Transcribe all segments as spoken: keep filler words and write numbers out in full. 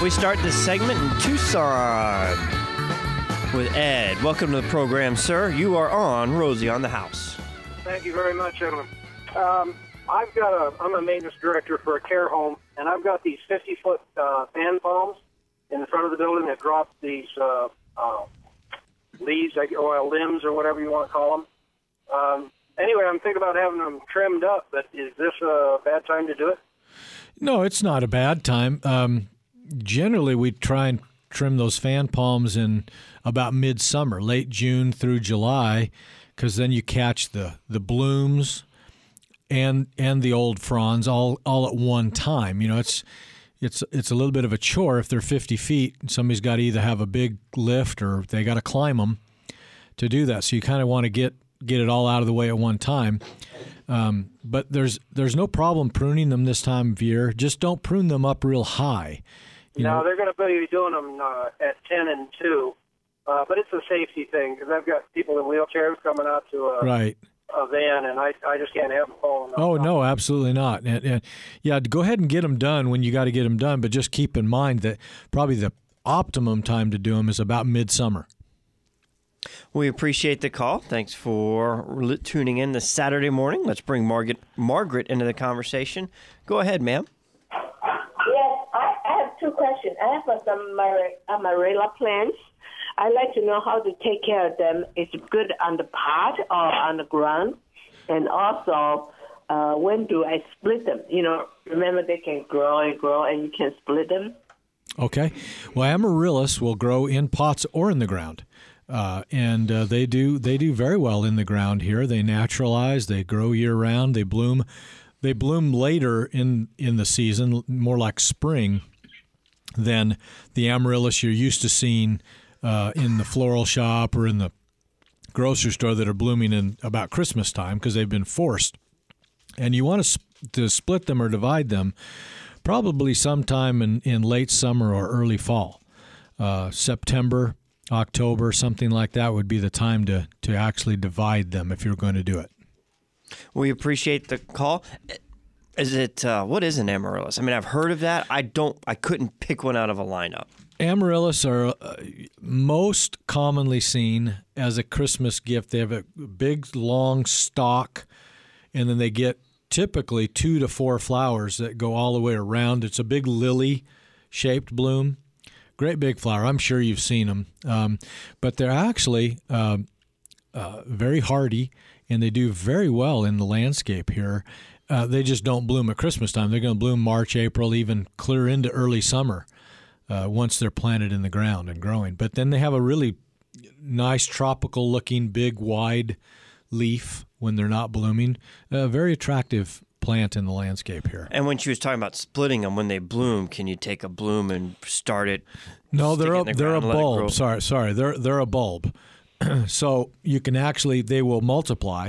We start this segment in Tucson with Ed. Welcome to the program, sir. You are on Rosie on the House. Thank you very much, gentlemen. Um, I've got a, I'm a maintenance director for a care home, and I've got these fifty-foot uh, fan palms in the front of the building that drop these uh, uh, leaves, like, or limbs, or whatever you want to call them. Um, anyway, I'm thinking about having them trimmed up, but is this a bad time to do it? No, it's not a bad time. Um, generally, we try and trim those fan palms in about midsummer, late June through July, because then you catch the, the blooms and and the old fronds all, all at one time. You know, it's it's it's a little bit of a chore if they're fifty feet. Somebody's got to either have a big lift or they got to climb them to do that. So you kind of want to get get it all out of the way at one time. Um, but there's there's no problem pruning them this time of year. Just don't prune them up real high. You no, know? They're going to be doing them uh, at ten and two, uh, but it's a safety thing because I've got people in wheelchairs coming out to a, right. a van, and I I just can't have them falling off. Oh, no, absolutely not. And, and yeah, go ahead and get them done when you got to get them done, but just keep in mind that probably the optimum time to do them is about midsummer. We appreciate the call. Thanks for tuning in this Saturday morning. Let's bring Margaret Margaret into the conversation. Go ahead, ma'am. Yes, I, I have two questions. I have some amarilla plants. I'd like to know how to take care of them. Is it good on the pot or on the ground? And also, uh, when do I split them? You know, remember they can grow and grow and you can split them. Okay. Well, amaryllis will grow in pots or in the ground. Uh, and uh, they do they do very well in the ground here. They naturalize. They grow year round. They bloom. They bloom later in, in the season, more like spring, than the amaryllis you're used to seeing uh, in the floral shop or in the grocery store that are blooming in about Christmas time because they've been forced. And you want to, sp- to split them or divide them probably sometime in, in late summer or early fall. Uh, September, October, something like that would be the time to, to actually divide them if you're going to do it. We appreciate the call. Is it, uh, what is an amaryllis? I mean, I've heard of that. I don't, I couldn't pick one out of a lineup. Amaryllis are uh, most commonly seen as a Christmas gift. They have a big, long stalk, and then they get typically two to four flowers that go all the way around. It's a big lily-shaped bloom. Great big flower. I'm sure you've seen them. Um, but they're actually uh, uh, very hardy, and they do very well in the landscape here. Uh, they just don't bloom at Christmas time. They're going to bloom March, April, even clear into early summer uh, once they're planted in the ground and growing. But then they have a really nice tropical-looking, big, wide leaf when they're not blooming. A very attractive plant in the landscape here. And when she was talking about splitting them, when they bloom, can you take a bloom and start it? No, they're a, the they're a bulb. It sorry, sorry, they're they're a bulb. So you can actually they will multiply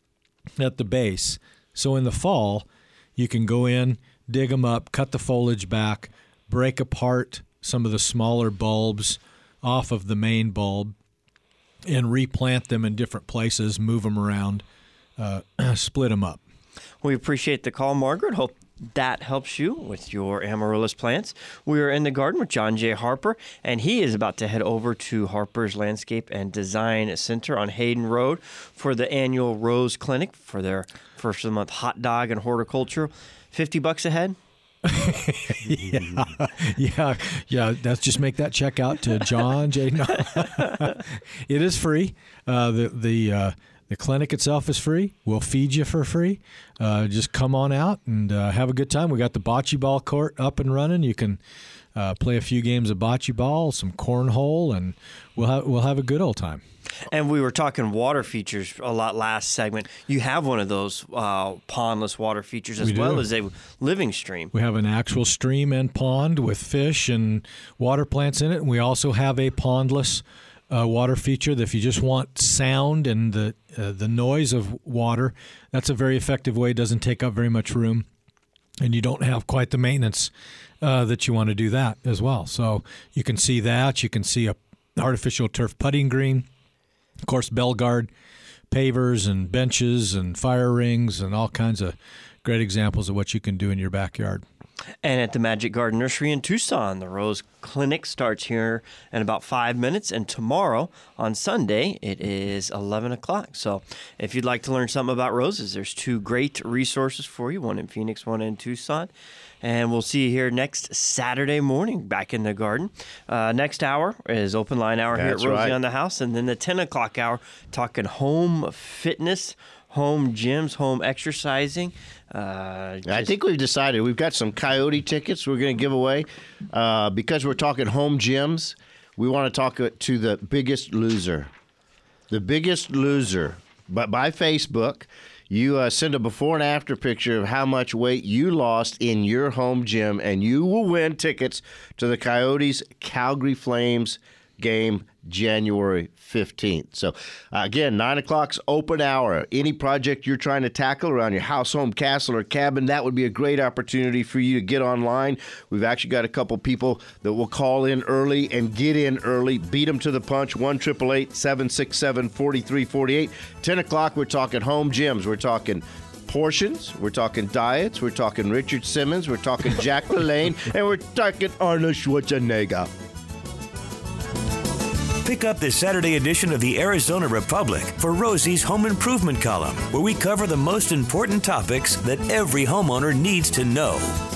at the base. So in the fall, you can go in, dig them up, cut the foliage back, break apart some of the smaller bulbs off of the main bulb, and replant them in different places, move them around, uh, split them up. We appreciate the call, Margaret. Hope that helps you with your amaryllis plants. We are in the garden with John J. Harper, and he is about to head over to Harper's Landscape and Design Center on Hayden Road for the annual Rose Clinic for their first of the month hot dog and horticulture. fifty bucks a head? yeah, yeah, yeah. Let's just make that check out to John J. No. It is free. Uh, the the uh, the clinic itself is free. We'll feed you for free. Uh, just come on out and uh, have a good time. We got the bocce ball court up and running. You can uh, play a few games of bocce ball, some cornhole, and we'll have we'll have a good old time. And we were talking water features a lot last segment. You have one of those uh, pondless water features as well as a living stream. We have an actual stream and pond with fish and water plants in it. And we also have a pondless uh, water feature that if you just want sound and the uh, the noise of water, that's a very effective way. It doesn't take up very much room, and you don't have quite the maintenance uh, that you want to do that as well. So you can see that. You can see a artificial turf putting green. Of course, Belgard pavers and benches and fire rings and all kinds of great examples of what you can do in your backyard. And at the Magic Garden Nursery in Tucson, the Rose Clinic starts here in about five minutes. And tomorrow, on Sunday, it is eleven o'clock. So if you'd like to learn something about roses, there's two great resources for you, one in Phoenix, one in Tucson. And we'll see you here next Saturday morning back in the garden. Uh, next hour is open line hour That's here at Rosie right. on the House. And then the ten o'clock hour, talking home fitness, home gyms, home exercising. Uh, I just- think we've decided we've got some Coyote tickets we're going to give away. Uh, because we're talking home gyms, we want to talk to the biggest loser. The biggest loser. But by Facebook, you uh, send a before and after picture of how much weight you lost in your home gym, and you will win tickets to the Coyotes Calgary Flames game January fifteenth. So, uh, again, nine o'clock's open hour. Any project you're trying to tackle around your house, home, castle, or cabin, that would be a great opportunity for you to get online. We've actually got a couple people that will call in early and get in early. Beat them to the punch. one eight eight eight, seven six seven, four three four eight. ten o'clock, we're talking home gyms. We're talking portions. We're talking diets. We're talking Richard Simmons. We're talking Jack LaLanne. And we're talking Arnold Schwarzenegger. Pick up this Saturday edition of the Arizona Republic for Rosie's Home Improvement column, where we cover the most important topics that every homeowner needs to know.